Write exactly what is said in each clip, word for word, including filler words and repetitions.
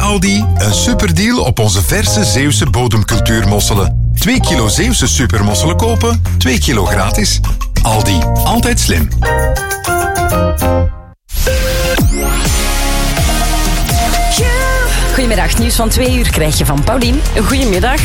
Aldi een superdeal op onze verse Zeeuwse bodemcultuurmosselen. twee kilo Zeeuwse supermosselen kopen, twee kilo gratis. Aldi, altijd slim. Goedemiddag, nieuws van twee uur krijg je van Paulien. Goedemiddag.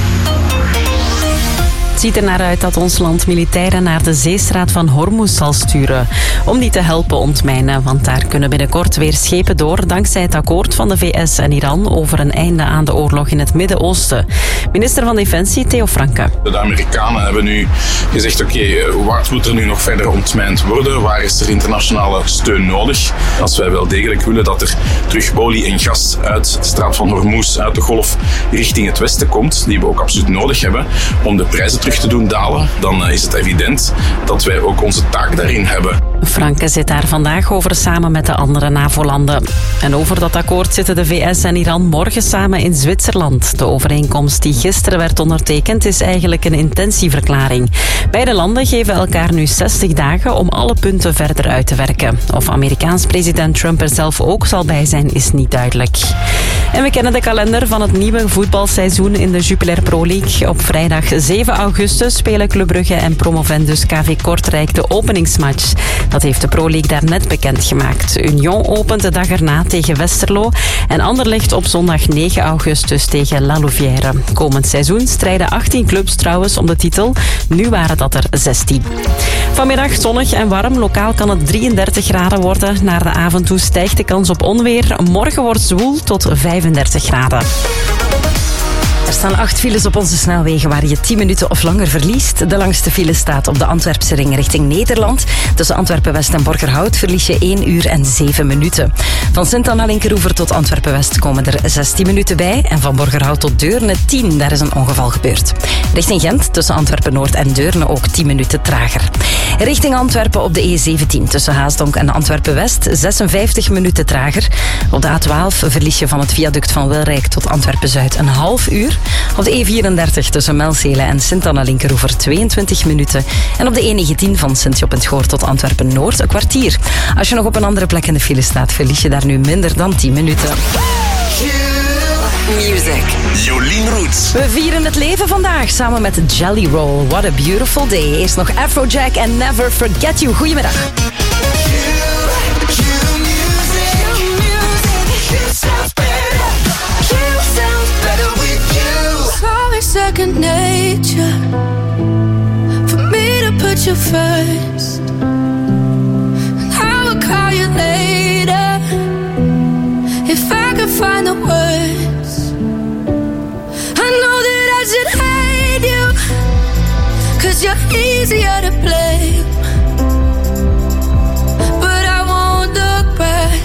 Het ziet er naar uit dat ons land militairen naar de zeestraat van Hormuz zal sturen. Om die te helpen ontmijnen, want daar kunnen binnenkort weer schepen door dankzij het akkoord van de V S en Iran over een einde aan de oorlog in het Midden-Oosten. Minister van Defensie Theo Franke. De Amerikanen hebben nu gezegd, oké, okay, wat moet er nu nog verder ontmijnd worden? Waar is er internationale steun nodig? Als wij wel degelijk willen dat er terug olie en gas uit de straat van Hormuz, uit de golf, richting het westen komt, die we ook absoluut nodig hebben, om de prijzen terug te doen dalen, dan is het evident dat wij ook onze taak daarin hebben. Franke zit daar vandaag over samen met de andere NAVO-landen. En over dat akkoord zitten de V S en Iran morgen samen in Zwitserland. De overeenkomst die gisteren werd ondertekend is eigenlijk een intentieverklaring. Beide landen geven elkaar nu zestig dagen om alle punten verder uit te werken. Of Amerikaans president Trump er zelf ook zal bij zijn, is niet duidelijk. En we kennen de kalender van het nieuwe voetbalseizoen in de Jupiler Pro League. Op vrijdag zeven augustus spelen Club Brugge en promovendus K V Kortrijk de openingsmatch. Dat heeft de Pro League daarnet bekendgemaakt. Union opent de dag erna tegen Westerlo en Anderlecht op zondag negen augustus tegen La Louvière. Komend seizoen strijden achttien clubs trouwens om de titel. Nu waren dat er zestien. Vanmiddag zonnig en warm. Lokaal kan het drieëndertig graden worden. Naar de avond toe stijgt de kans op onweer. Morgen wordt zwoel tot vijfendertig graden. Er staan acht files op onze snelwegen waar je tien minuten of langer verliest. De langste file staat op de Antwerpse ring richting Nederland. Tussen Antwerpen-West en Borgerhout verlies je één uur en zeven minuten. Van Sint-Anna Linkeroever tot Antwerpen-West komen er zestien minuten bij. En van Borgerhout tot Deurne tien, daar is een ongeval gebeurd. Richting Gent, tussen Antwerpen-Noord en Deurne ook tien minuten trager. Richting Antwerpen op de E zeventien, tussen Haasdonk en Antwerpen-West zesenvijftig minuten trager. Op de A twaalf verlies je van het viaduct van Wilrijk tot Antwerpen-Zuid een half uur. Op de E vierendertig tussen Melzelen en Sint-Anna Linkeroever tweeëntwintig minuten. En op de E negentien van Sint-Job en het Goor tot Antwerpen-Noord een kwartier. Als je nog op een andere plek in de file staat, verlies je daar nu minder dan tien minuten. Music. Jolien Roots. We vieren het leven vandaag samen met Jelly Roll. What a beautiful day. Eerst nog Afrojack en Never Forget You. Goedemiddag. Second nature for me to put you first. And I will call you later if I could find the words. I know that I should hate you, 'cause you're easier to blame. But I won't look back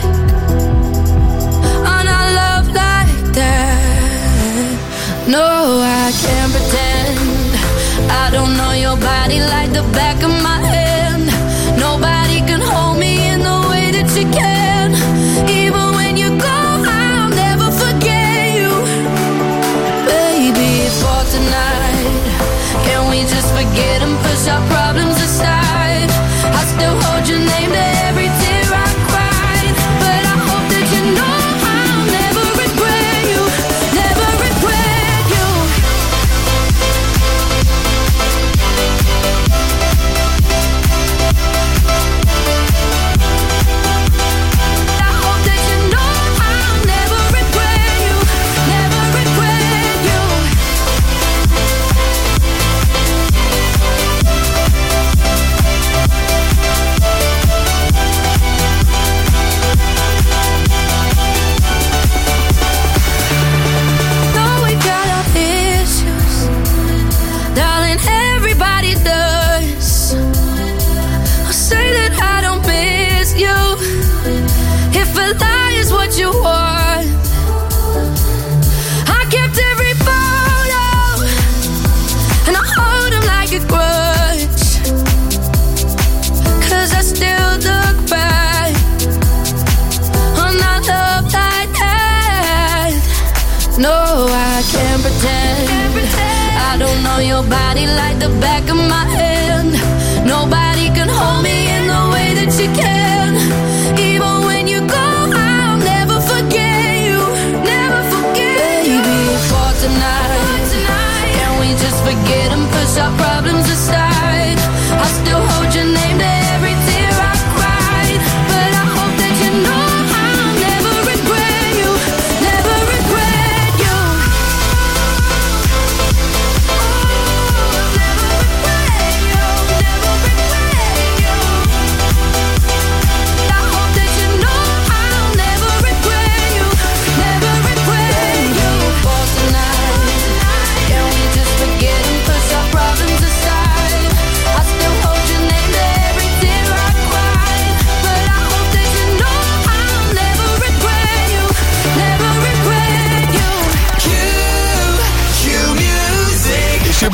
on our love like that. No, I can't pretend I don't know your body like the back of my hand. Nobody can hold me in the way that you can. Even when you go, I'll never forget you. Baby, for tonight, can we just forget and push our problems aside? I still hold your name to every tear I cried. But I hope that you know I'll never regret you. Never regret you. You want. I kept every photo and I hold them like a grudge, 'cause I still look back on our love like that. No, I can't pretend, can't pretend I don't know your body like the back of my hand. Nobody can hold me in the way that you can. Even when you go, forget you, never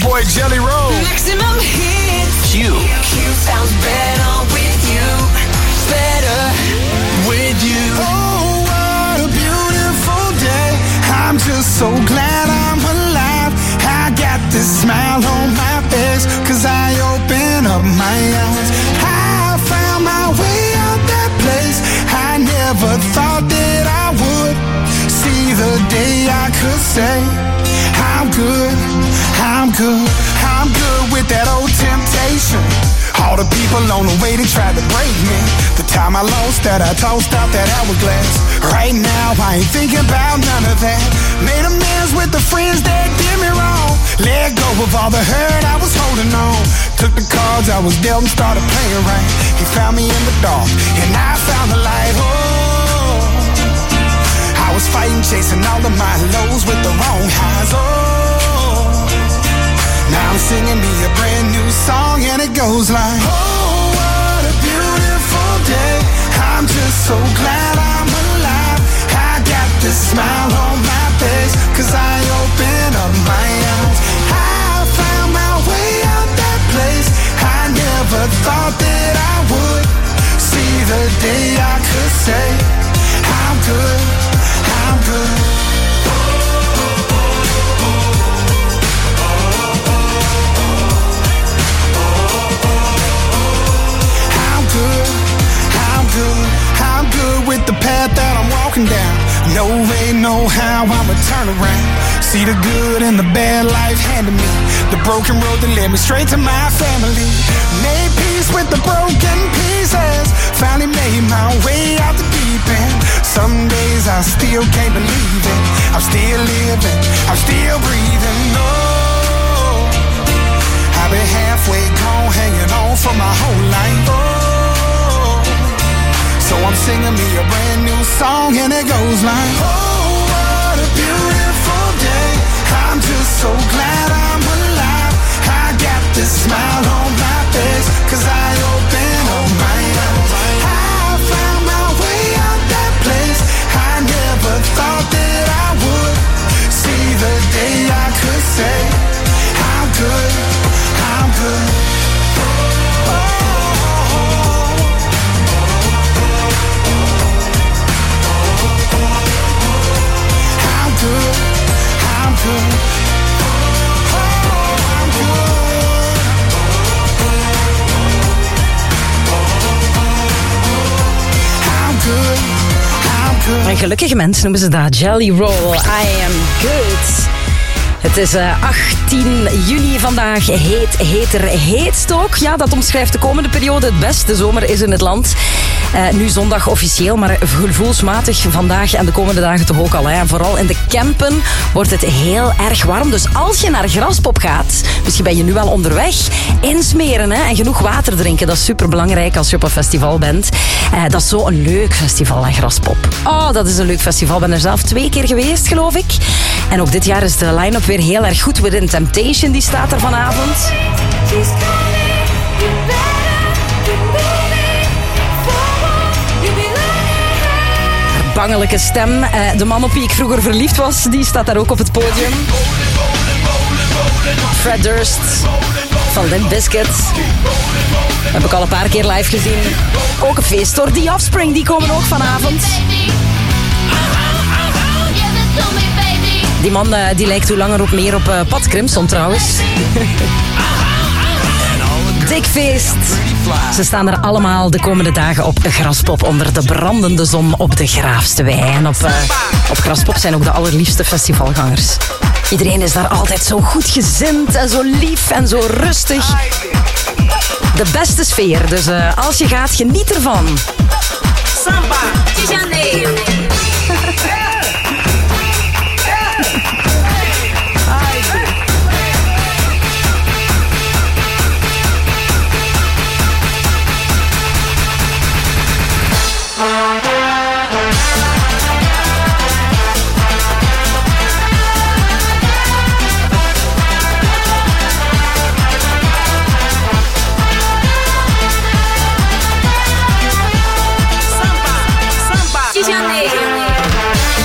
boy Jelly Roll. Maximum hits. Q. Q sounds better with you. Better With you. Oh, what a beautiful day. I'm just so glad I'm alive. I got this smile on my face, cause I open up my eyes. I found my way out that place. I never thought that I would see the day I could say I'm good, I'm good, I'm good with that old temptation. All the people on the way, they tried to break me. The time I lost that, I tossed out that hourglass. Right now, I ain't thinking about none of that. Made amends with the friends that did me wrong. Let go of all the hurt I was holding on. Took the cards I was dealt and started playing right. He found me in the dark, and I found the light. Oh, I was fighting, chasing all of my lows with the wrong highs. Oh, now I'm singing me a brand new song, and it goes like, oh, what a beautiful day. I'm just so glad I'm alive. I got this smile on my face, cause I open up my eyes. I found my way out that place. I never thought that I would see the day I could say I'm good, I'm good. Good, I'm good, I'm good with the path that I'm walking down. No way, no how, I'ma turn around. See the good and the bad life handed me. The broken road that led me straight to my family. Made peace with the broken pieces. Finally made my way out the deep end. Some days I still can't believe it. I'm still living, I'm still breathing. Oh, I've been halfway gone, hanging on for my whole life. Oh, so I'm singing me a brand new song, and it goes like, oh, what a beautiful day. I'm just so glad I'm alive. I got this smile on my face, cause I open up my eyes. I found my way out that place. I never thought that I would see the day I could say I'm good, I'm good. Good, I'm good. Oh, I'm good. I'm good, I'm good. En gelukkige mensen noemen ze dat. Jelly Roll, I am good. Het is uh, achttien juni vandaag. Heet, heter, heetst ook. Ja, dat omschrijft de komende periode het best. De zomer is in het land. Uh, nu zondag officieel, maar gevoelsmatig vandaag en de komende dagen toch ook al. Hè. En vooral in de Kempen wordt het heel erg warm. Dus als je naar Graspop gaat, misschien ben je nu wel onderweg, insmeren hè, en genoeg water drinken. Dat is superbelangrijk als je op een festival bent. Uh, dat is zo'n leuk festival, hè, Graspop. Oh, dat is een leuk festival. Ik ben er zelf twee keer geweest, geloof ik. En ook dit jaar is de line-up weer heel erg goed. Within Temptation, die staat er vanavond. Bangelijke stem. Uh, de man op wie ik vroeger verliefd was, die staat daar ook op het podium. Fred Durst van Limp Bizkit. Heb ik al een paar keer live gezien. Ook een feest hoor. The Offspring, die komen ook vanavond. Die man uh, die lijkt hoe langer ook meer op uh, Pat Crimson trouwens. Dik feest. Ze staan er allemaal de komende dagen op Graspop onder de brandende zon op de Graafste Wei. En op, uh, op Graspop zijn ook de allerliefste festivalgangers. Iedereen is daar altijd zo goed gezind en zo lief en zo rustig. De beste sfeer, dus uh, als je gaat, geniet ervan. Samba, de Janeiro. Samba, samba, de Janeiro.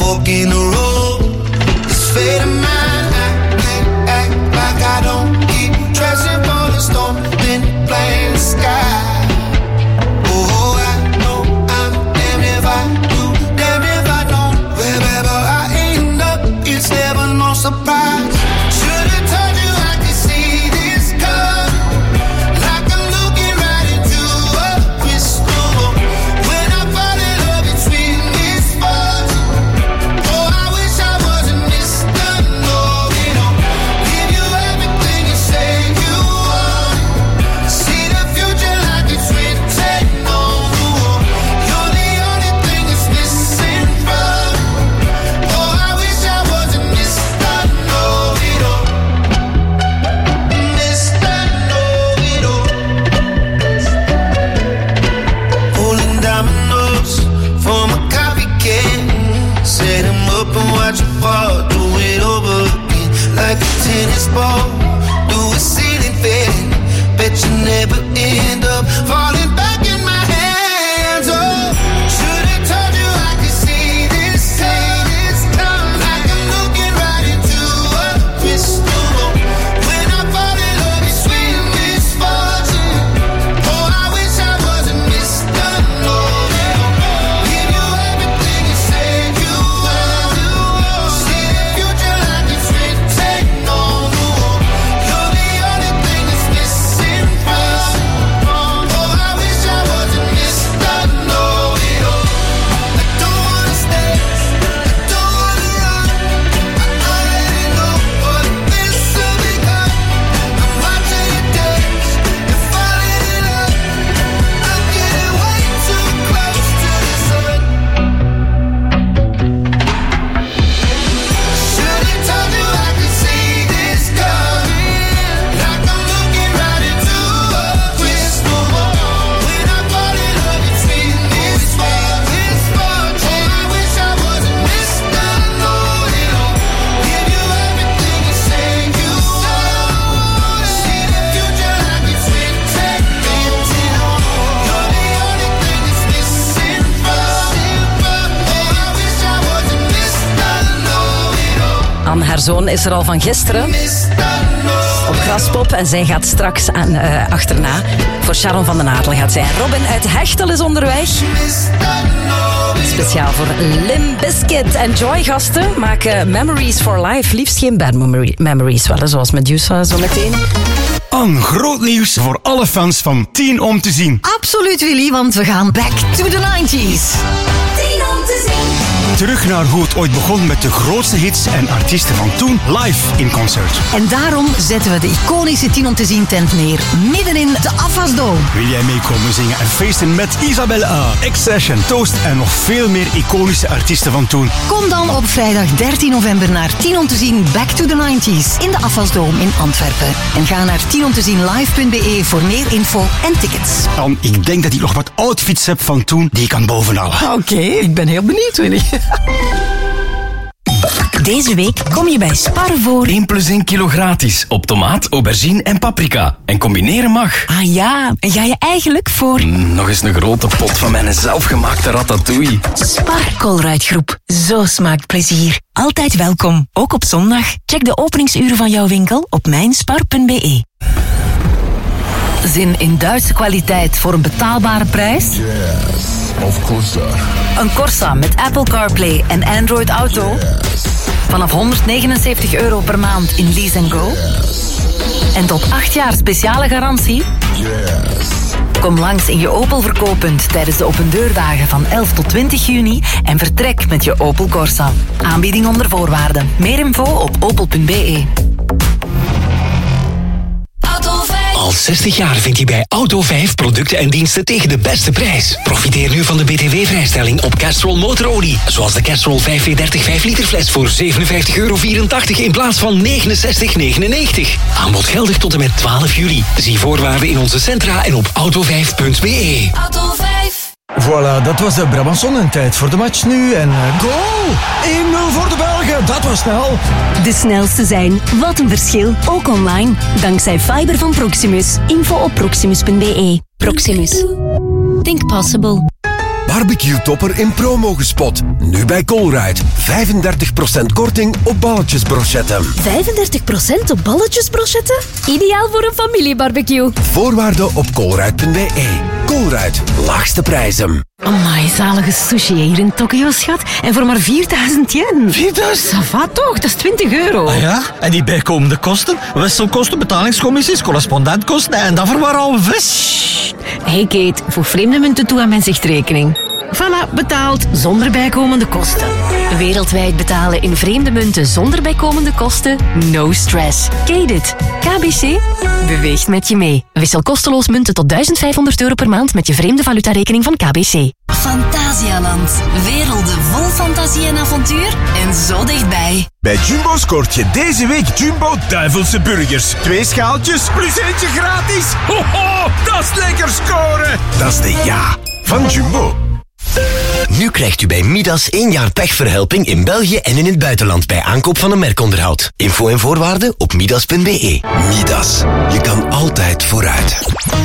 fork in the road. This fate of mine, I can't act like I don't keep dressing for the storm, then blame the sky. Oh, I know I'm damned if I do, damned if I don't. Wherever I end up, it's never no surprise. Should've told you I could see this coming, like I'm looking right into a crystal ball. When I fall in love, it's with misfortune. Oh, I wish I wasn't Mister Know-It-All. Give you everything you say you want. See the future like it's written on the wall. You're the only thing that's missing from me. Oh, I wish I wasn't Mister Know-It-All. Mister Know-It-All. Pulling dominoes from a coffee can. Set 'em up and watch it fall. Do it over again like a tennis ball. Do a ceiling fan. Bet you never end up falling back in my hands. Oh, should've told you I could see this coming, like I'm looking right into a crystal ball. When I fall in love, it's with misfortune. Oh, I wish I wasn't Mister Know-It-All. Give you everything you say you want. See the future like it's written on the wall. You're the only thing that's missing from me. Oh, I wish I wasn't Mister Know-It-All. I don't wanna stay, I don't wanna run. I already know what this will become. I'm watching you dance, you're falling in love. I'm getting way too close to the sun. Should've told you I could see this coming, like I'm looking right into a crystal ball. When I fall in love, it's with misfortune. Oh, I wish I wasn't Mister Know-It-All. Give you everything you say you want. See the future like it's written on the wall. You're the only thing that's missing from me. Oh, I wish I wasn't Mister Know-It-All. Anne, haar zoon, is er al van gisteren Mister Know-It-All. op Graspop. En zij gaat straks aan, eh, achterna. Voor Sharon van den Adel gaat zij. Robin uit Hechtel is onderweg. Mister Know-It-All. Speciaal voor Limp Bizkit. En Joy, gasten, maken Memories for Life. Liefst geen bad memory- memories, wel, hè, zoals Medusa zo meteen. Een groot nieuws voor alle fans van tien om te zien. Absoluut, Willy, want we gaan back to the nineties. Terug naar hoe het ooit begon met de grootste hits en artiesten van toen live in concert. En daarom zetten we de iconische tien om te zien tent neer, midden in de Afwasdome. Wil jij meekomen zingen en feesten met Isabelle A, X-Session, Toast en nog veel meer iconische artiesten van toen? Kom dan op vrijdag dertien november naar tien om te zien Back to the nineties in de Afwasdome in Antwerpen. En ga naar tien om te zien live punt b e voor meer info en tickets. Dan, ik denk dat ik nog wat outfits heb van toen die ik kan bovenhalen. Oké, ik ben heel benieuwd, Willy. Deze week kom je bij Spar voor één plus één kilo gratis op tomaat, aubergine en paprika. En combineren mag. Ah ja, en ga je eigenlijk voor... Mm, nog eens een grote pot van mijn zelfgemaakte ratatouille. Spar Colruyt-groep. Zo smaakt plezier. Altijd welkom, ook op zondag. Check de openingsuren van jouw winkel op mijnspar punt b e. Zin in Duitse kwaliteit voor een betaalbare prijs? Yes, of course. Een Corsa met Apple CarPlay en Android Auto? Yes. Vanaf honderdnegenenzeventig euro per maand in Lease and Go? Yes. En tot acht jaar speciale garantie? Yes. Kom langs in je Opel verkooppunt tijdens de opendeurdagen van elf tot twintig juni en vertrek met je Opel Corsa. Aanbieding onder voorwaarden. Meer info op opel punt b e. Al zestig jaar vind je bij Auto vijf producten en diensten tegen de beste prijs. Profiteer nu van de B T W-vrijstelling op Castrol motorolie. Zoals de Castrol vijf V dertig vijf liter fles voor zevenenvijftig euro vierentachtig in plaats van negenenzestig negenennegentig. Aanbod geldig tot en met twaalf juli. Zie voorwaarden in onze centra en op auto vijf punt b e. Auto vijf. Voilà, dat was de Brabançon en tijd voor de match nu. En uh, goal! één nul voor de Belgen, dat was snel. De snelste zijn, wat een verschil, ook online. Dankzij fiber van Proximus. Info op proximus punt b e. Proximus. Think possible. barbecue topper in promo gespot. Nu bij Colruyt. vijfendertig procent korting op balletjesbrochetten. vijfendertig procent op balletjesbrochetten? Ideaal voor een familiebarbecue. Voorwaarden op colruyt punt b e. Colruyt. Laagste prijzen. Amai, zalige sushi hier in Tokio, schat. En voor maar vierduizend yen. vierduizend? Ça va toch, dat is twintig euro. Ah ja? En die bijkomende kosten? Wisselkosten, betalingscommissies, correspondentkosten en dat voor maar al vis. Hey Kate, voeg vreemde munten toe aan mijn zichtrekening. Voilà, betaald zonder bijkomende kosten. Wereldwijd betalen in vreemde munten zonder bijkomende kosten? No stress. Ken dit? K B C beweegt met je mee. Wissel kosteloos munten tot duizend vijfhonderd euro per maand met je vreemde valutarekening van K B C. Fantasialand. Werelden vol fantasie en avontuur en zo dichtbij. Bij Jumbo scoort je deze week Jumbo Duivelse Burgers. Twee schaaltjes plus eentje gratis. Ho, ho, dat is lekker scoren. Dat is de ja van Jumbo. Nu krijgt u bij Midas één jaar pechverhelping in België en in het buitenland bij aankoop van een merkonderhoud. Info en voorwaarden op midas punt b e. Midas. Je kan altijd vooruit.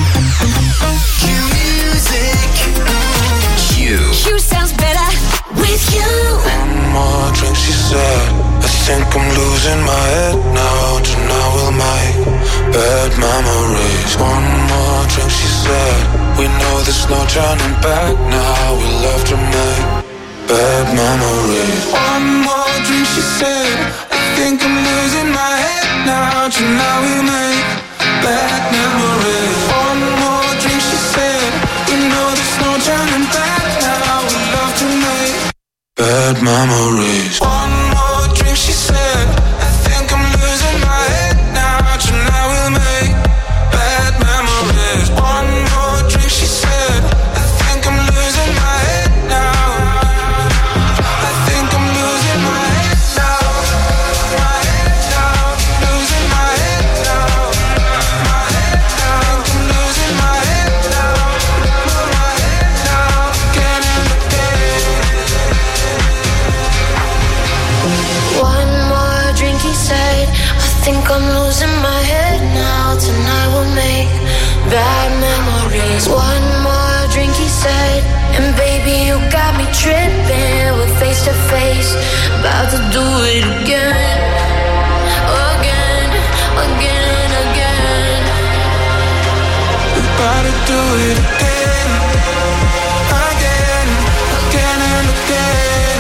You sounds better with you. One more drink, she said. I think I'm losing my head now. Tonight we'll make bad memories. One more drink, she said. We know there's no turning back now. We love to make bad memories. One more drink, she said. I think I'm losing my head now. Tonight we'll make bad memories. One more drink, she said. We know there's no turning back now. We love to make bad memories. One more drink, she said. I think I'm losing my head now. Tonight we'll make bad memories. One more drink, she said. I think I'm losing my head now. I think I'm losing my head now. My head now. Losing my head now. My head now. I think I'm losing my head now. My head now. Again and again. One more drink, he said. I think I'm losing my head now. Tonight we'll make bad memories. One more drink, he said. And baby, you got me tripping. We're face to face, about to do it again. Again, again, again. We're about to do it again. Again, again and again.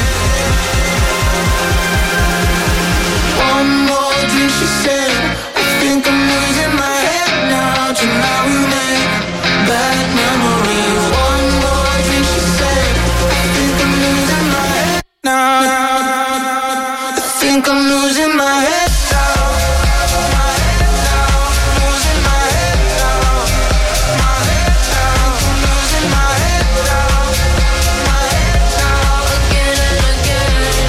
One more drink, she said. I think I'm losing my head now. Tonight we make bad memories. One more drink, she said. I think I'm losing my head now. I think I'm losing my head now. My head now. Losing my head now. My head now. I'm losing my head now. My head now. Again and again.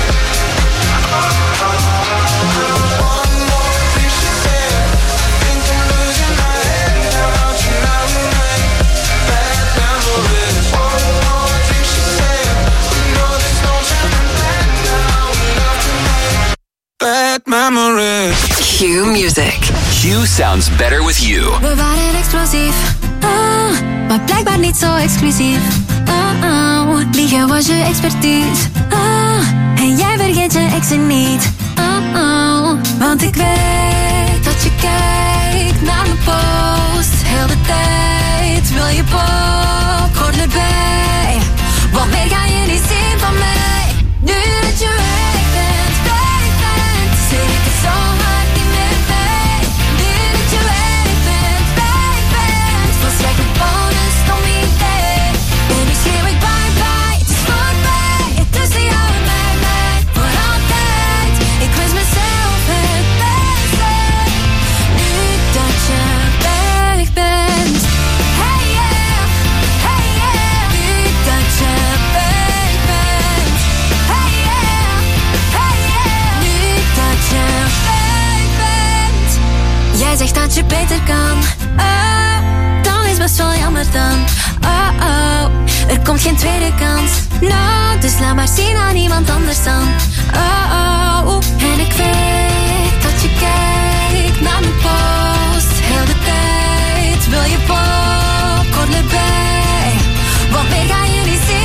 One more drink, she said. I think I'm losing my head now. Tonight we make bad memories. One more drink, she said. We know there's no turning back now. We love to make bad memories. Q Music. Q sounds better with you. We waren explosief, ah, maar blijkbaar niet zo exclusief. Oh, oh, liegen was je expertise. Ah, en jij vergeet je exen niet. Oh, oh, want ik weet dat je kijkt naar mijn post. Heel de tijd wil je popcorn erbij. Want meer ga je niet zien van mij. Nu dat je weg bent, weg bent, zit ik er zo hard niet meer bij. Nu dat je weg bent, weg bent, volstrekt met bonus, stom idee. En nu schreeuw ik bye bye, het is voorbij. Tussen jou en mij, mij, voor altijd. Ik wens mezelf het beste. Nu dat je weg bent. Hey yeah, hey yeah. Nu dat je weg bent. Hey yeah, hey yeah. Nu dat je weg bent. Jij zegt dat je beter kan. Oh, dan is best wel jammer dan. Oh oh, er komt geen tweede kans. No, dus laat maar zien aan iemand anders dan. Oh oh, en ik weet dat je kijkt naar mijn post. Heel de tijd wil je popcorn erbij. Want meer ga je niet zien.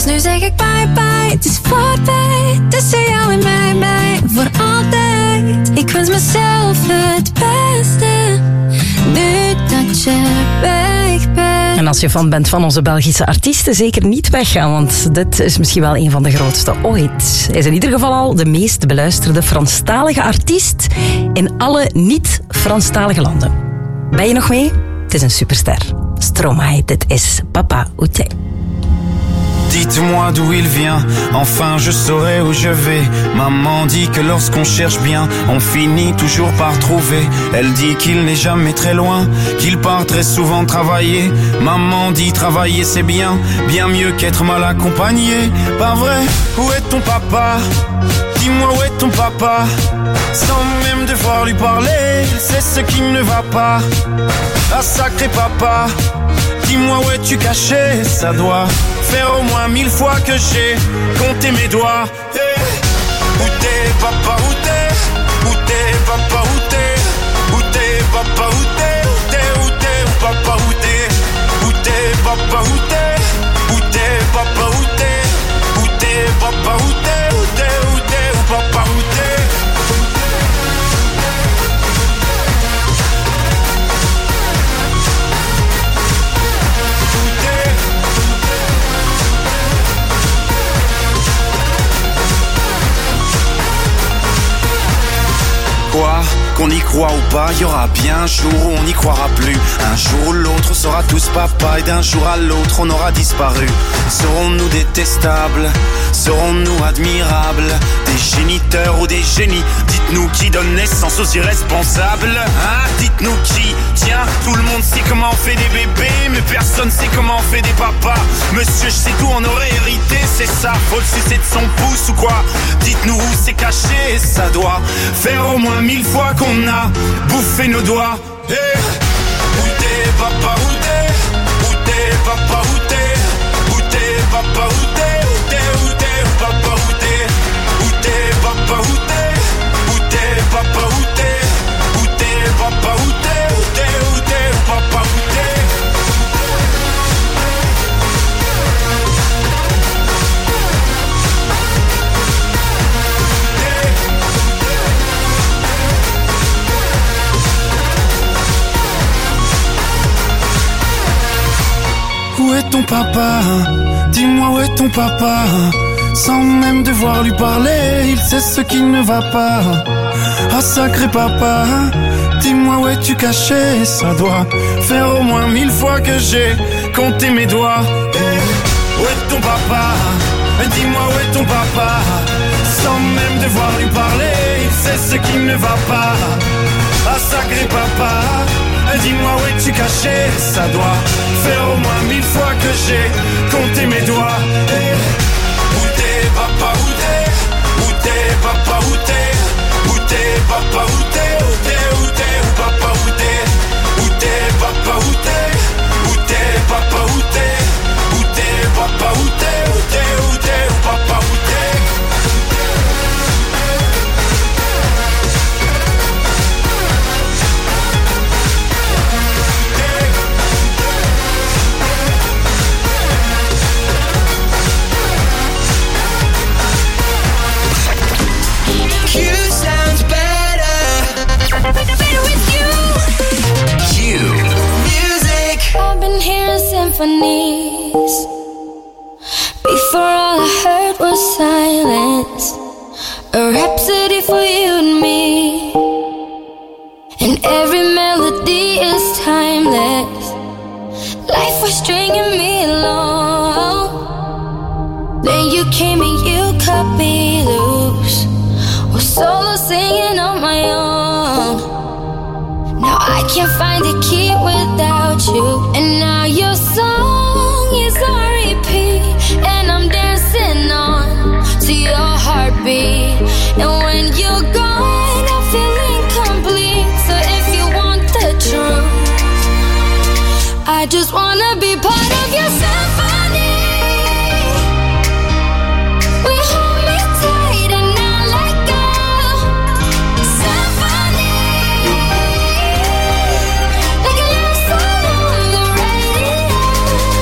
nu zeg ik bye bye, het is voorbij. Tussen jou en mij, mij, voor altijd. Ik wens mezelf het beste, nu dat je weg bent. En als je fan bent van onze Belgische artiesten, zeker niet weggaan, want dit is misschien wel een van de grootste ooit. Hij is in ieder geval al de meest beluisterde Franstalige artiest in alle niet-Franstalige landen. Ben je nog mee? Het is een superster. Stromae, dit is Papa Outé. Dites-moi d'où il vient, enfin je saurai où je vais. Maman dit que lorsqu'on cherche bien, on finit toujours par trouver. Elle dit qu'il n'est jamais très loin, qu'il part très souvent travailler. Maman dit travailler c'est bien, bien mieux qu'être mal accompagné. Pas vrai? Où est ton papa? Dis-moi où est ton papa? Sans même devoir lui parler, il sait ce qui ne va pas. Ah sacré papa, dis-moi où es-tu caché? Ça doit faire au moins mille fois que j'ai compté mes doigts. Hey. Où t'es papa, où t'es? Où t'es papa, où t'es? Où t'es papa, où t'es? Où t'es, où t'es, où papa, où t'es? Où t'es papa, où t'es? Où t'es papa, où t'es? Où t'es papa, où t'es? Où t'es, où t'es, où papa, où t'es? Quoi? Qu'on y croit ou pas, y aura bien un jour où on n'y croira plus. Un jour ou l'autre, on sera tous papa et d'un jour à l'autre, on aura disparu. Serons-nous détestables? Serons-nous admirables? Des géniteurs ou des génies? Dites-nous qui donne naissance aux irresponsables? Hein? Dites-nous qui? Tiens, tout le monde sait comment on fait des bébés, mais personne sait comment on fait des papas. Monsieur, je sais tout, on aurait hérité, c'est ça. Faut le sucer de son pouce ou quoi? Dites-nous où c'est caché, ça doit faire au moins mille fois qu'on a bouffé nos doigts. Hey. Où t'es papa, où t'es? Où t'es papa, où t'es? Où t'es papa, où t'es? Où t'es, où t'es, où papa, où t'es? Où t'es papa, où t'es? Où t'es papa, où t'es? Où t'es papa, où t'es? Où t'es, où t'es, où papa, où t'es? Où est ton papa? Dis-moi où est ton papa? Sans même devoir lui parler, il sait ce qui ne va pas. Ah sacré papa, dis-moi où es-tu caché? Ça doit faire au moins mille fois que j'ai compté mes doigts. Hey. Où est ton papa? Dis-moi où est ton papa? Sans même devoir lui parler, il sait ce qui ne va pas. Ah sacré papa, dis-moi où es-tu caché? Ça doit faire au moins mille fois que j'ai compté mes doigts. Hey. Où t'es papa, où t'es? Où t'es papa, où t'es? Où t'es papa, où t'es? Où t'es, où t'es, où papa, où t'es? Où t'es papa, où t'es? Où t'es papa, où t'es? Où t'es papa, où t'es? Où t'es, où t'es, où papa, où t'es? I've been hearing symphonies. Before all I heard was silence. A rhapsody for you and me. And every melody is timeless. Life was stringing me along. Then you came and you cut me loose. Was solo singing on my own. Now I can't find a key without you. And now your song is on repeat. And I'm dancing on to your heartbeat. And when you're gone, I feel incomplete. So if you want the truth, I just wanna be part of your symphony. We hold me tight and not let go. Symphony. Like a love song on the radio.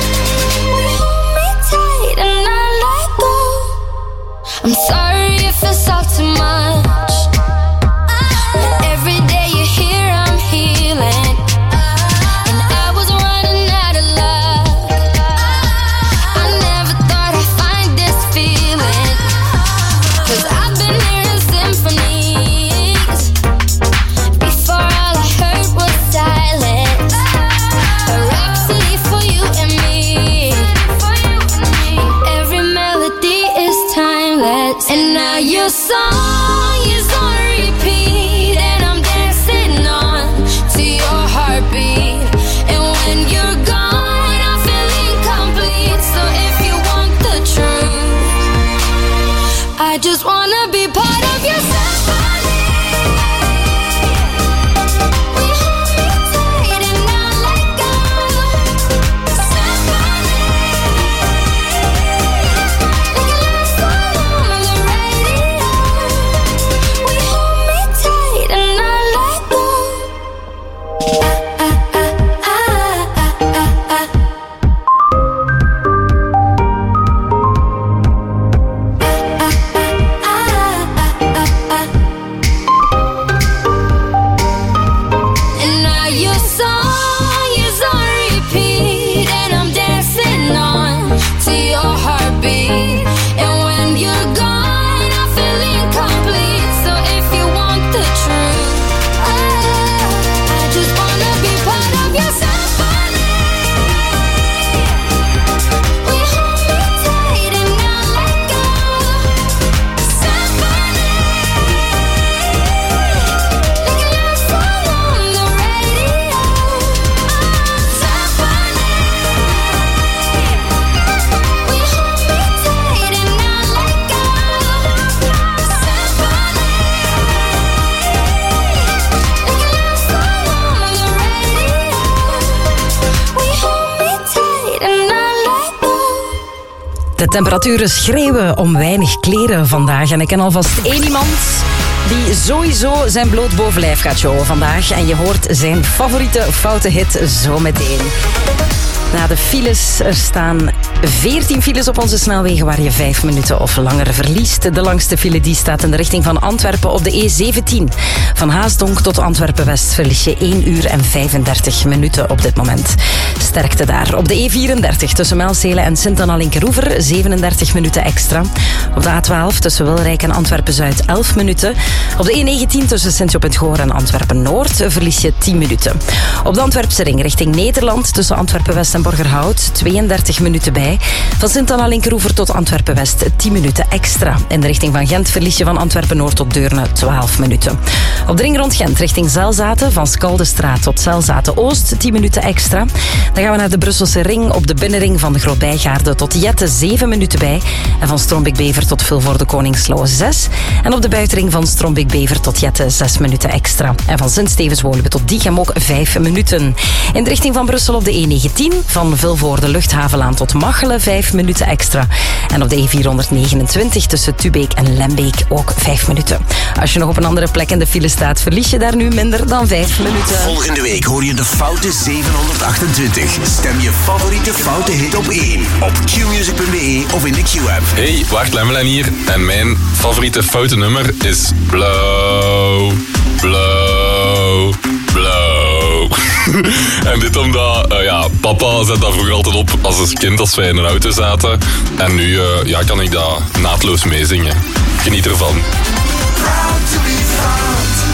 De temperaturen schreeuwen om weinig kleren vandaag. En ik ken alvast één iemand die sowieso zijn bloot bovenlijf gaat showen vandaag. En je hoort zijn favoriete foute hit zo meteen. Na de files, er staan veertien files op onze snelwegen waar je vijf minuten of langer verliest. De langste file die staat in de richting van Antwerpen op de E zeventien. Van Haasdonk tot Antwerpen-West verlies je één uur en vijfendertig minuten op dit moment. Sterkte daar. Op de E vierendertig tussen Mijlselen en Sint-Anna-Linkeroever zevenendertig minuten extra. Op de A twaalf tussen Wilrijk en Antwerpen-Zuid elf minuten. Op de E negentien tussen Sint-Job-en-Goor en Antwerpen-Noord verlies je tien minuten. Op de Antwerpse ring richting Nederland tussen Antwerpen-West en Borgerhout tweeëndertig minuten bij. Van Sint-Anna-Linkeroever tot Antwerpen-West tien minuten extra. In de richting van Gent verlies je van Antwerpen-Noord tot Deurne twaalf minuten. Op de ring rond Gent richting Zelzaten van Skaldestraat tot Zelzaten-Oost tien minuten extra. Dan gaan we naar de Brusselse ring op de binnenring van de Groot-Bijgaarde tot Jette zeven minuten bij. En van Strombeek-Bever tot Vilvoorde-Koningslo zes. En op de buitenring van Strombeek-Bever tot Jette zes minuten extra. En van Sint-Stevens-Woluwe tot Diegem ook vijf minuten. In de richting van Brussel op de E negentien van Vilvoorde Luchthavenlaan tot Machelen vijf minuten extra. En op de E vierhonderdnegenentwintig tussen Tubeek en Lembeek ook vijf minuten. Als je nog op een andere plek in de file staat, verlies je daar nu minder dan vijf minuten. Volgende week hoor je de foute zevenhonderdachtentwintig. Stem je favoriete foute hit op één. Op q music punt b e of in de Q-app. Hey, Bart Lemmelen hier. En mijn favoriete foute nummer is Blauw, Blauw, Blauw. En dit omdat, uh, ja, papa zet dat vroeger altijd op als kind als wij in een auto zaten. En nu uh, ja, kan ik dat naadloos meezingen. Geniet ervan. Proud to be found.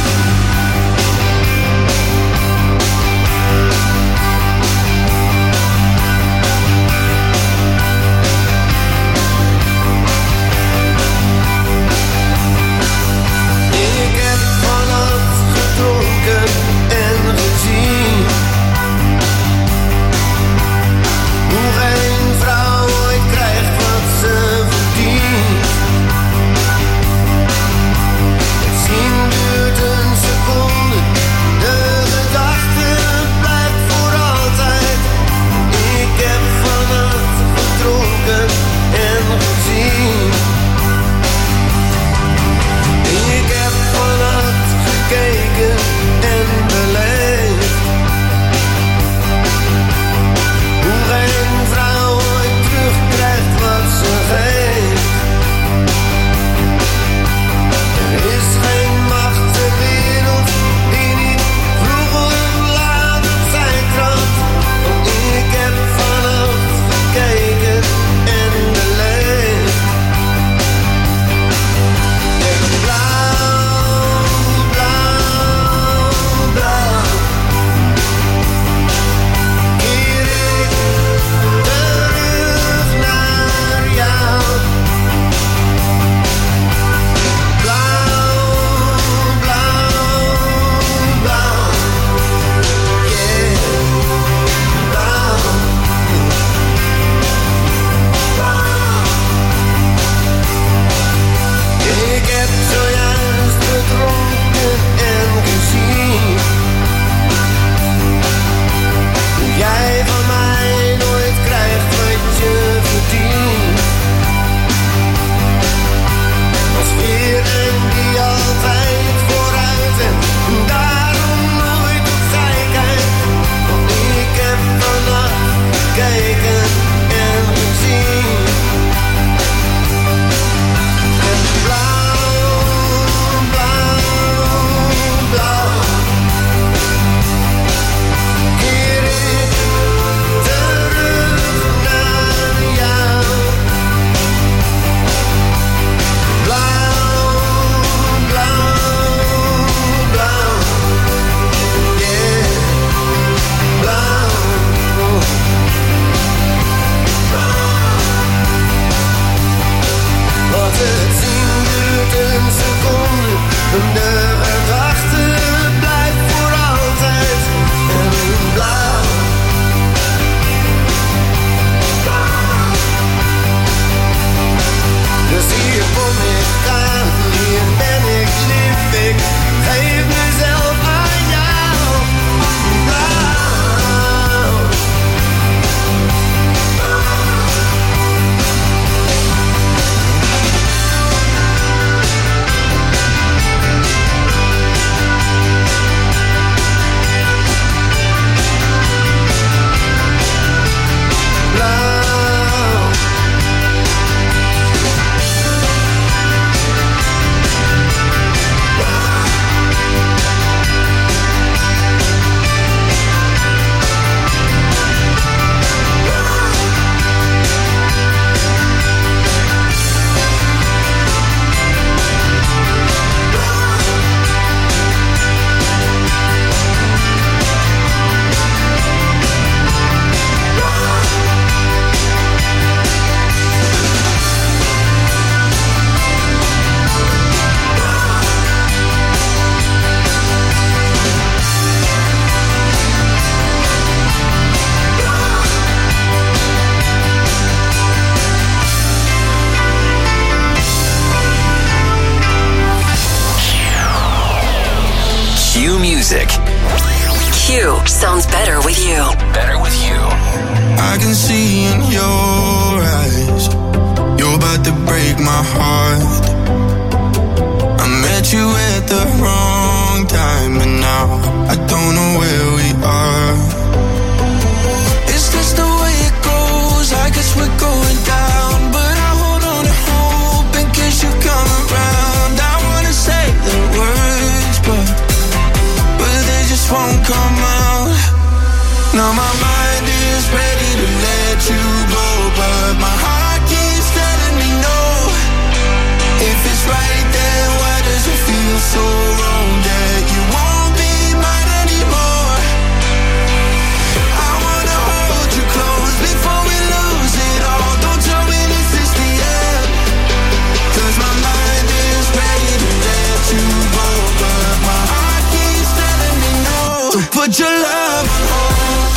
Ik heb vannacht gedronken en gezien hoe geen vrouw ooit krijgt wat ze verdient. Het zien duurt Q Music. Q sounds better with you. Better with you. I can see in your eyes, you're about to break my heart. I met you at the wrong time, and now I don't know where we are. Is this the way it goes? I guess we're going down, but I hold on to hope in case you come around. I wanna say the words, but but they just won't come out. Now my mind is ready to let you go, but my heart keeps telling me no. If it's right, then why does it feel so wrong that you won't be mine anymore? I wanna hold you close before we lose it all. Don't tell me this is the end, 'cause my mind is ready to let you go, but my heart keeps telling me no. So put your love on hold.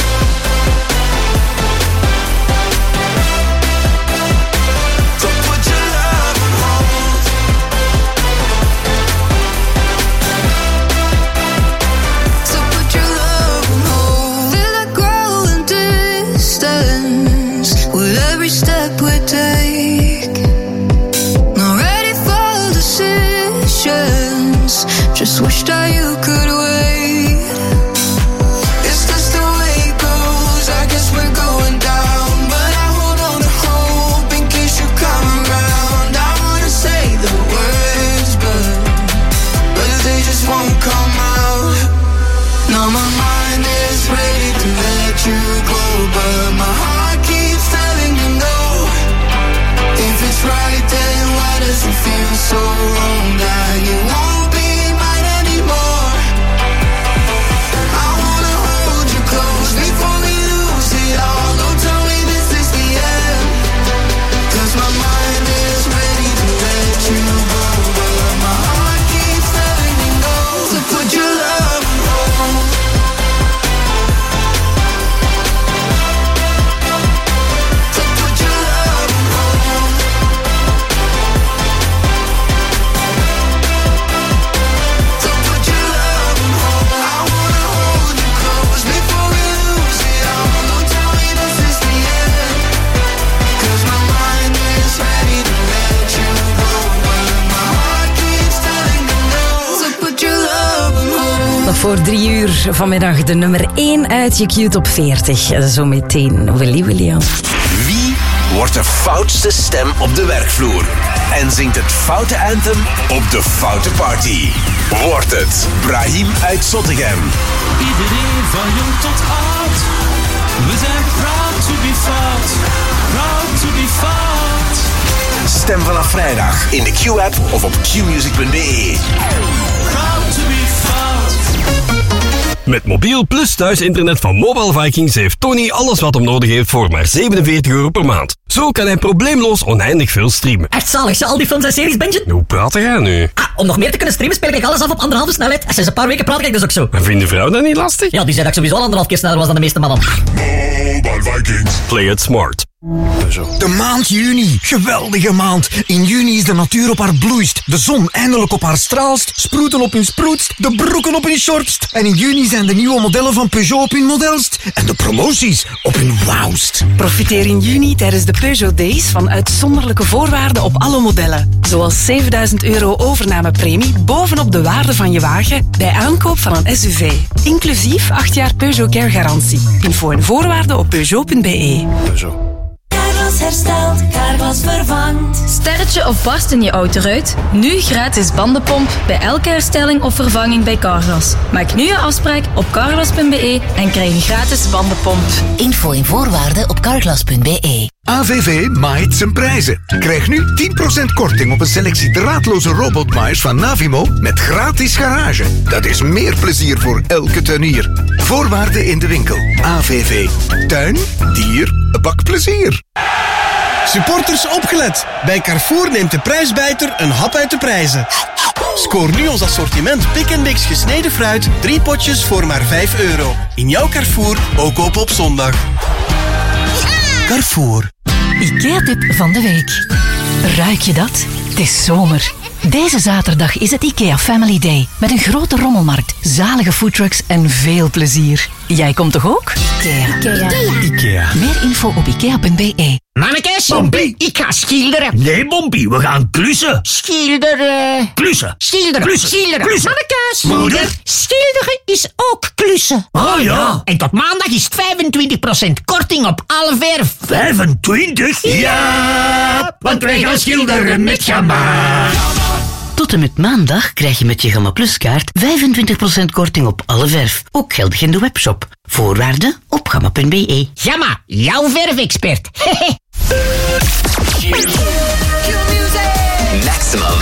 Step we take, not ready for decisions. Just wish that you could wait. Is this the way it goes? I guess we're going down, but I hold on to hope in case you come around. I wanna say the words, but but they just won't come out. Now my mind is ready to let you go, but my heart keeps telling me no. If it's right, then why does it feel so wrong that you won't be mine anymore? I wanna hold you close before we lose it all. Don't tell me this is the end, 'cause my mind is ready to let you go, but my heart keeps telling me no. So put your love on hold. Voor drie uur vanmiddag de nummer één uit je Q Top veertig. Zometeen Willy William. Wie wordt de foutste stem op de werkvloer? En zingt het foute anthem op de foute party? Wordt het Brahim uit Zottegem? Iedereen van jong tot oud. We zijn proud to be fout. Proud to be fout. Stem vanaf vrijdag in de Q-app of op q music punt b e. Proud to be fout. Met mobiel plus thuisinternet van Mobile Vikings heeft Tony alles wat hem nodig heeft voor maar zevenenveertig euro per maand. Zo kan hij probleemloos oneindig veel streamen. Echt zalig, al die films en series, Benji? Hoe praat jij nu? Ah, om nog meer te kunnen streamen speel ik alles af op anderhalve snelheid. En sinds een paar weken praat ik dus ook zo. En vindt de vrouw dat niet lastig? Ja, die zei dat ik sowieso al anderhalf keer sneller was dan de meeste mannen. Mobile Vikings. Play it smart. De maand juni. Geweldige maand. In juni is de natuur op haar bloeist. De zon eindelijk op haar straalst. Sproeten op hun sproetst. De broeken op hun shortst. En in juni zijn de nieuwe modellen van Peugeot op hun modelst. En de promoties op hun wauwst. Profiteer in juni tijdens de Peugeot Days van uitzonderlijke voorwaarden op alle modellen. Zoals zevenduizend euro overnamepremie bovenop de waarde van je wagen bij aankoop van een S U V. Inclusief acht jaar Peugeot Care garantie. Info en voorwaarden op peugeot punt b e. Peugeot. Carglass herstelt, Carglass vervangt. Sterretje of barst in je autoruit? Nu gratis bandenpomp bij elke herstelling of vervanging bij Carglass. Maak nu je afspraak op carglass punt b e en krijg een gratis bandenpomp. Info en voorwaarden op carglass punt b e. A V V maait zijn prijzen. Krijg nu tien procent korting op een selectie draadloze robotmaaiers van Navimo met gratis garage. Dat is meer plezier voor elke tuinier. Voorwaarden in de winkel. A V V. Tuin, dier, bak plezier. Supporters opgelet. Bij Carrefour neemt de prijsbijter een hap uit de prijzen. Scoor nu ons assortiment Pick and Mix gesneden fruit. Drie potjes voor maar vijf euro. In jouw Carrefour, ook open op zondag. Carrefour. IKEA-tip van de week. Ruik je dat? Het is zomer. Deze zaterdag is het IKEA Family Day. Met een grote rommelmarkt, zalige foodtrucks en veel plezier. Jij komt toch ook? IKEA. IKEA. IKEA. Meer info op ikea punt b e. Mannekes, Bompie. ik ga schilderen. Nee, Bompie, we gaan klussen. Schilderen. Klussen. Schilderen. Klussen. Schilderen. Klussen. Mannekes. Moeder. Schilderen is ook klussen. Oh ja. En tot maandag is het vijfentwintig procent korting op alle verf. vijfentwintig? Ja, want wij gaan schilderen met Gamma. Tot en met maandag krijg je met je Gamma Plus kaart vijfentwintig procent korting op alle verf. Ook geldig in de webshop. Voorwaarden op gamma punt b e. Gamma, jouw verfexpert. Maximum.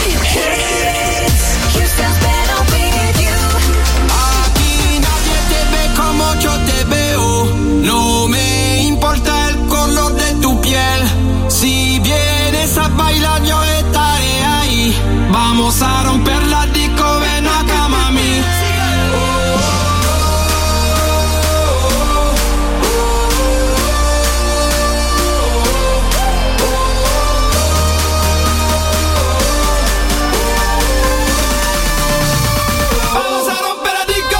No me importa el color de tu piel. Si vienes a bailar, yo estaré ahí. Vamos a romper la disco, ven acá, mami. Vamos a romper la disco.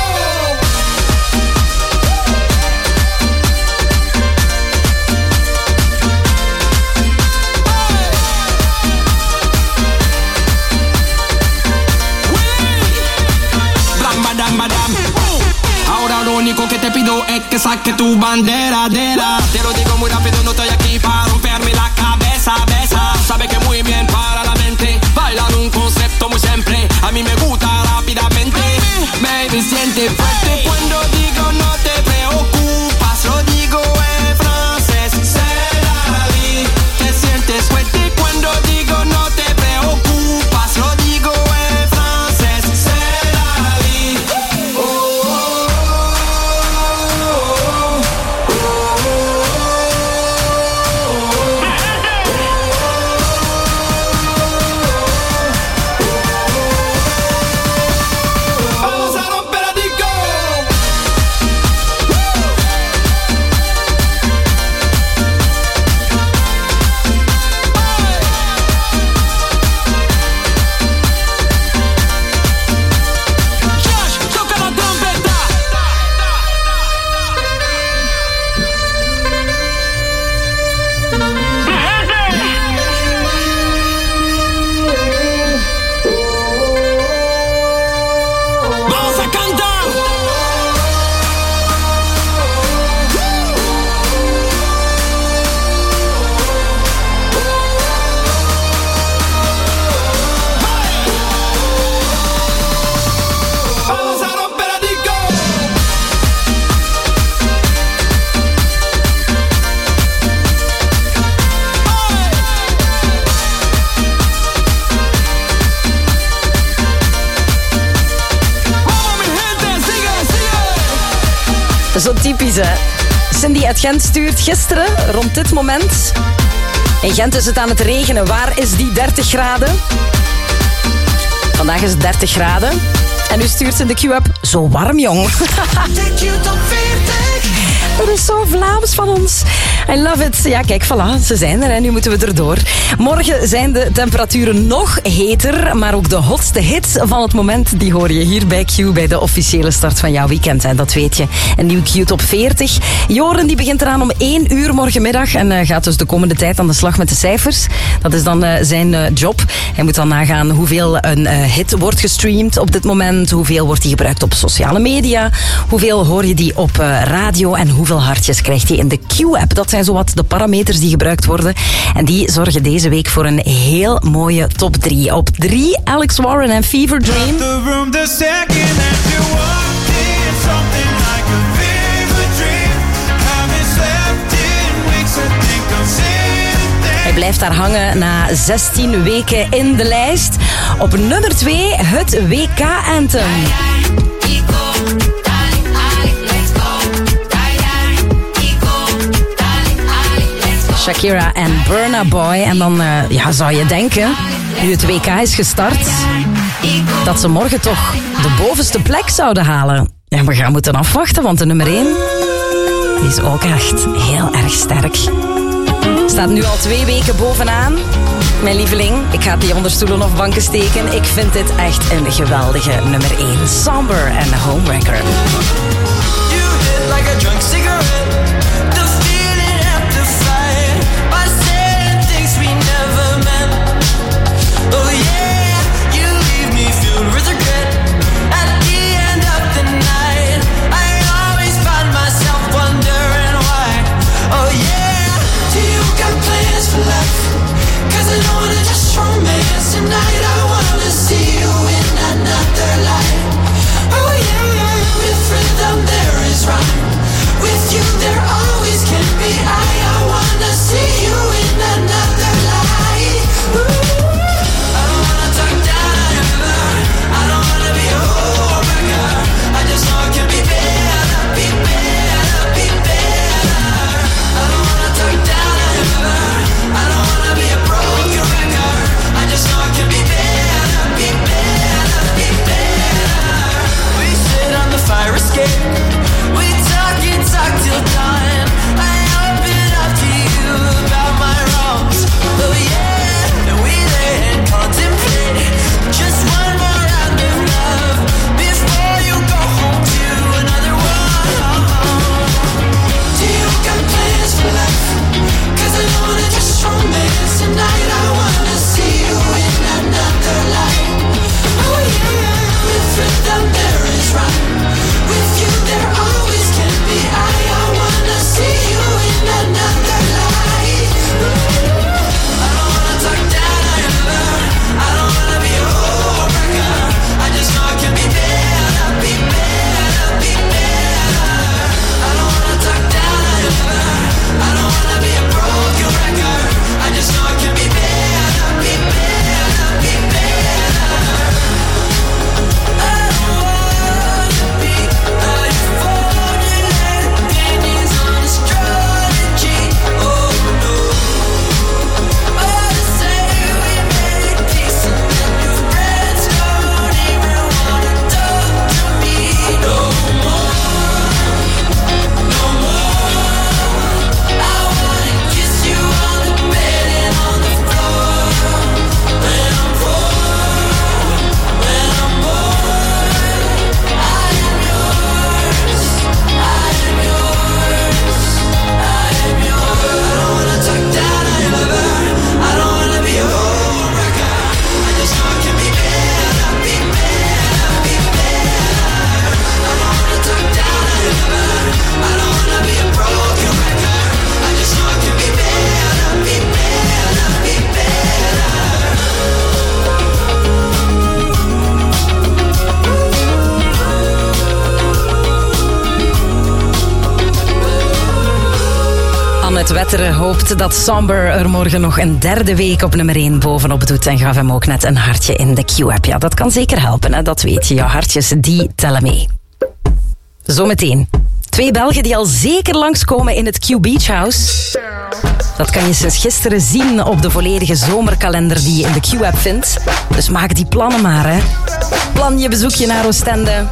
Ahora lo único que te pido es que saque tu bandera, dera. Te lo digo muy rápido, no estoy aquí para romperme la cabeza, besa. Sabe que muy bien para la mente. Bailar un concepto muy simple. A mí me gusta rápidamente. Baby, siente fuerte cuando digo no te preocupas. Lo digo en francés, c'est la vie. Te sientes fuerte cuando digo no te preocupas. Lo digo en francés, c'est la vie. Vamos a romper la disco. Josh, toca la trompeta. Vamos a cantar. Vamos a romper la disco. Vamos mi gente, sigue, sigue. Zo typisch, hè. Cindy uit Gent stuurt gisteren, rond dit moment. In Gent is het aan het regenen. Waar is die dertig graden? Vandaag is het dertig graden. En nu stuurt ze in de Q-app, zo warm, jong. Dat is zo Vlaams van ons. I love it. Ja, kijk, voilà, ze zijn er en nu moeten we erdoor. Morgen zijn de temperaturen nog heter, maar ook de hotste hits van het moment, die hoor je hier bij Q bij de officiële start van jouw weekend. En dat weet je. Een nieuw Q Top veertig. Joren die begint eraan om één uur morgenmiddag en uh, gaat dus de komende tijd aan de slag met de cijfers. Dat is dan uh, zijn uh, job. Hij moet dan nagaan hoeveel een uh, hit wordt gestreamd op dit moment, hoeveel wordt die gebruikt op sociale media, hoeveel hoor je die op uh, radio en hoeveel hartjes krijgt hij in de Q-app. Dat zijn zowat de parameters die gebruikt worden. En die zorgen deze week voor een heel mooie top drie. Op drie, Alex Warren en Fever Dream. Hij blijft daar hangen na zestien weken in de lijst. Op nummer twee, het W K-anthem. Shakira en Burna Boy. En dan uh, ja, zou je denken, nu het W K is gestart, dat ze morgen toch de bovenste plek zouden halen. Ja, we gaan moeten afwachten, want de nummer één is ook echt heel erg sterk. Staat nu al twee weken bovenaan. Mijn lieveling, ik ga het niet onder stoelen of banken steken. Ik vind dit echt een geweldige nummer één. Somber en Homewrecker. You hit like a drunk cigarette. The feeling amplified by saying things we never meant. Oh yeah, you leave me filled with regret. At the end of the night, I always find myself wondering why. Oh yeah, do you got plans for life? Cause I don't wanna just romance tonight. I wanna see you in another light. Oh yeah, with rhythm there is rhyme. With you there always can be I. I wanna see you in another light. Ooh. I don't wanna talk down ever. I don't wanna be a homewrecker. I just know it can be better, be better, be better. I don't wanna talk down ever. I don't wanna be a broken record. I just know it can be better, be better, be better. We sit on the fire escape. We talk and talk till dawn. I open up to you about my wrongs. Oh yeah, and we lay and contemplate just one more round of love before you go home to another one. Do you got plans for life? Cause I don't wanna just romance tonight. I wanna see you in another light. Oh yeah, with rhythm there is rhyme. With you there always can be I. I wanna see you in another light. I don't wanna talk down ever. I don't wanna be a homewrecker. I just know it can be better, be better, be better. I don't wanna talk down ever. I don't wanna be a broken record. I just know it can be better, be better, be better. I don't wanna be a euphoric opinions on astrology. Oh no. Oh, to say we made peace and then your friends don't even wanna talk to me no more, no more. I wanna kiss you on the bed and on the floor. When I'm bored, when I'm bored, I am yours, I am yours, I am yours. I don't wanna talk down ever. I don't wanna be a homewrecker. I just know it can be better, be better, be better. I don't wanna talk down ever. I don't wanna be a broken record. I just know it can be better, be better, be better. Annette Wetteren hoopt dat Somber er morgen nog een derde week op nummer één bovenop doet en gaf hem ook net een hartje in de Q-app. Ja, dat kan zeker helpen, hè? Dat weet je. Jouw hartjes, die tellen mee. Zometeen. Twee Belgen die al zeker langskomen in het Q Beach House. Dat kan je sinds gisteren zien op de volledige zomerkalender die je in de Q-app vindt. Dus maak die plannen maar, hè. Plan je bezoekje naar Oostende.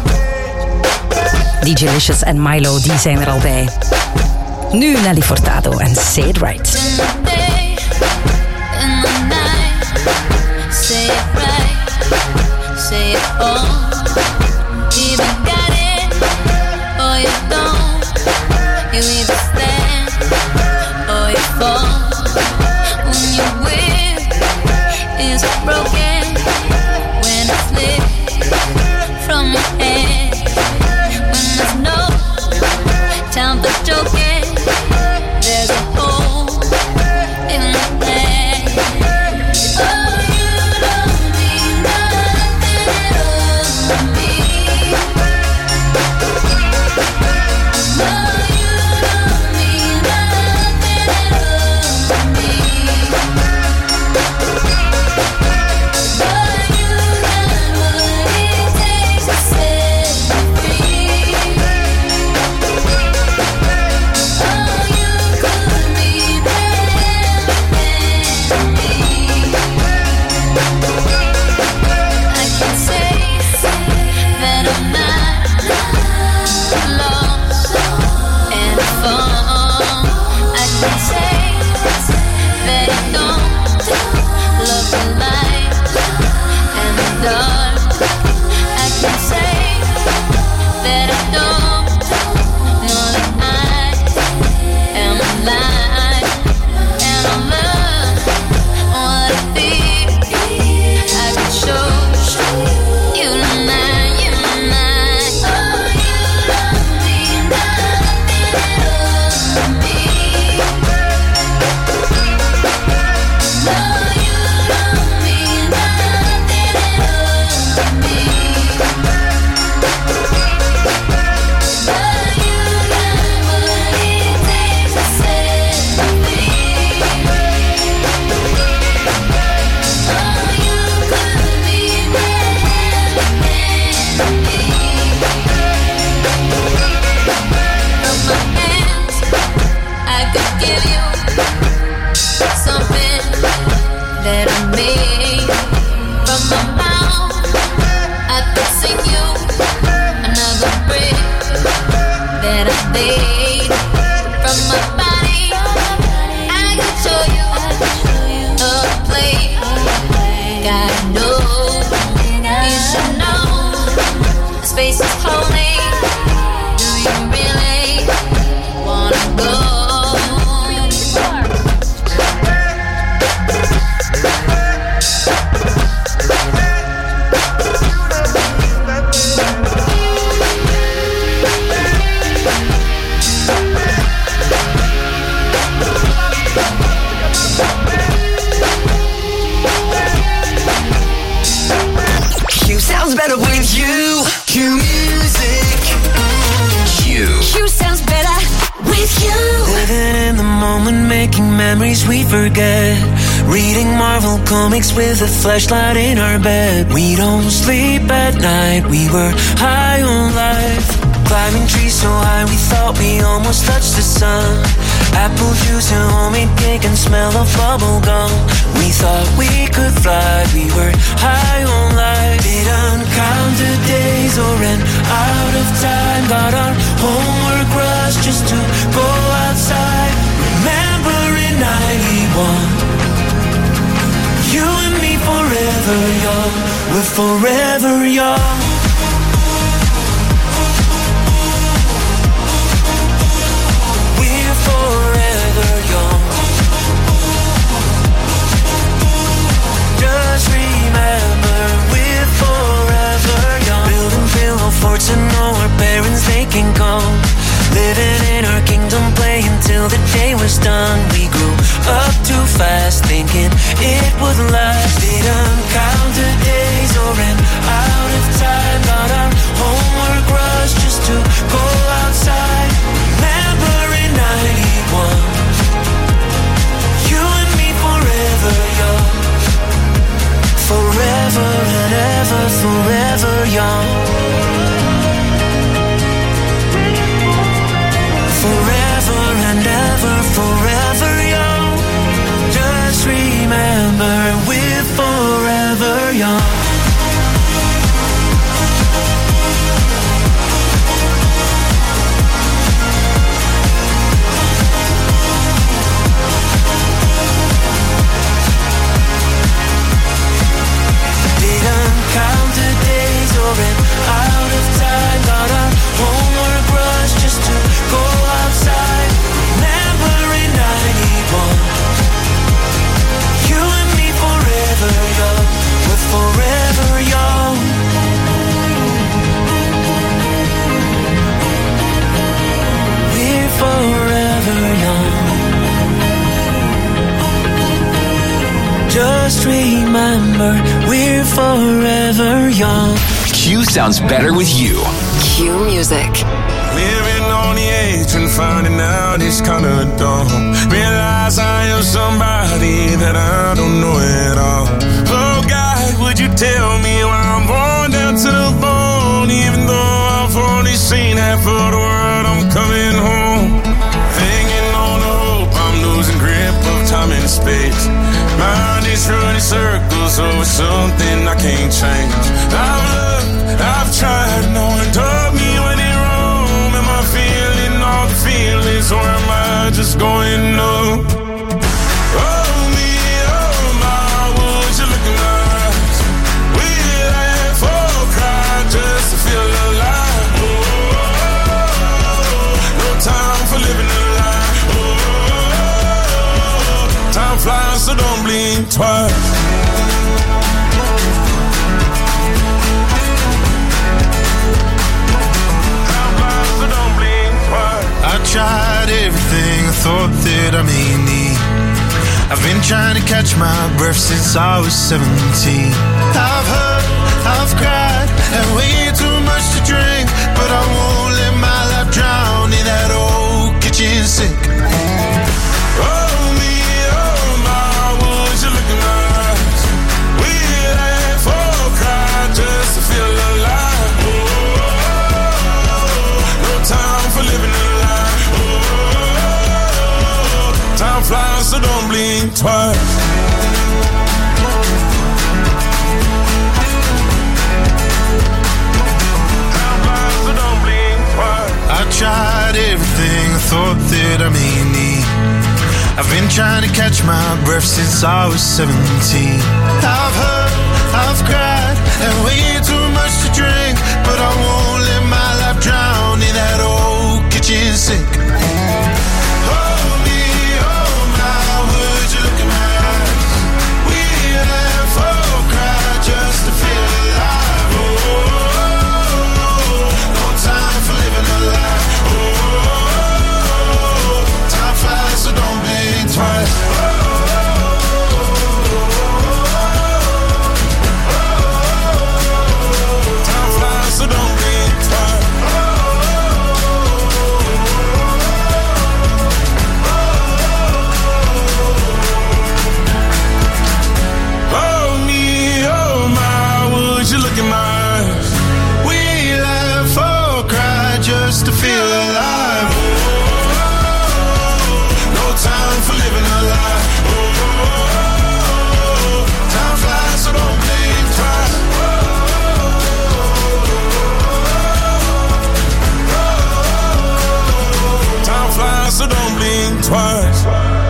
D J Licious en Milo, die zijn er al bij. Nu Nelly Furtado en Say It Right. In the day, in the night, say it right, say it all. Either got it or you don't. You either stand or you fall. When your will is broken, when it's lit from your head, when there's no time for joking. There's a hole in the plan. Oh, you don't mean nothing at all. that I don't know that I am alive and I love what I feel. I can show you tonight, you tonight. Oh, you love me, nothing at all to me. Oh, you love me, nothing at all to me. Oh, you got what it takes to set me free. Oh, you could be there and me. From my hands, I could give you something that I made. From my mouth, I could sing you another breath that I made. From my body, I could show you a place. Gotta know, you should know, the space is holy. Do you really wanna go? Q sounds better with you. Q music. Q. Q sounds better with you. Living in the moment, making memories we forget. Reading Marvel comics with a flashlight in our bed. We don't sleep at night, we were high on life. Climbing trees so high we thought we almost touched the sun. Apple juice and homemade cake and smell of bubble gum. We thought we could fly, we were high on life. Didn't count the days or ran out of time. Got our homework rush just to go outside. Remember in ninety-one, you and me forever young. We're forever young. Forever young. Just remember we're forever young. Building pillow forts and know our parents they can come. Living in our kingdom, playing till the day was done. We grew up too fast, thinking it would last. Didn't count the days or ran out of time. Got our homework rush just to go outside. Remember in ninety-one, you and me forever young. Forever and ever, forever young. Forever and ever, forever young. Just remember we're forever young. Didn't count the days or ran out of time. Got our homework rush just to go outside. Remember in ninety-one, you and me forever young. We're forever young. We're forever young. Just remember we're forever young. Q sounds better with you. Q music. Living on the edge and finding out it's kinda dumb. Realize I am somebody that I don't know at all. Oh God, would you tell me why I'm born down to the bone? Even though I've only seen half of the world, I'm coming home. Hanging on the hope, I'm losing grip of time and space. Mind is running circles over something I can't change. I've looked, I've tried, no one told me when it wrong. Am I feeling all the feelings or am I just going numb? Oh me, oh my, would you look in my eyes? We laugh or cry just to feel alive. Oh, blink twice. I tried everything I thought that I may need. I've been trying to catch my breath since I was seventeen. I've hurt, I've cried, and way too much to drink, but I won't let my life drown in that old kitchen sink. Oh me, oh my, would you look in my eyes? We laugh or cry just to feel alive. Oh, no time for living a lie. Oh, time flies, so don't blink twice. I tried everything I thought that I may need. I've been trying to catch my breath since I was seventeen. I've hurt, I've cried, and way too much to drink, but I won't let my life drown in that old kitchen sink. Oh me, oh my, would you look in my eyes? We laugh or cry just to feel alive. Oh, no time for living a lie. Oh, time flies, so don't blink twice. Time flies, so don't blink twice. Oh me, oh my, would you look in my eyes? We laugh or cry just to feel alive. Oh, no time for living a lie. Oh, time flies, so don't blink twice. Time flies, so don't blink twice.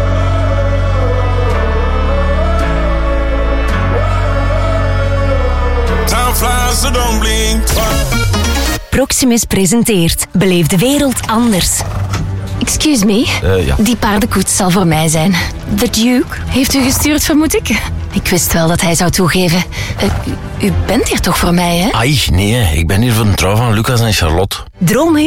Time flies, so don't blink twice. Proximus presenteert Beleef de wereld anders. Excuse me, Uh, ja. die paardenkoets zal voor mij zijn. The Duke heeft u gestuurd, vermoed ik? Ik wist wel dat hij zou toegeven. Uh, u, u bent hier toch voor mij, hè? Ai, nee, ik ben hier voor de trouw van Lucas en Charlotte. Droom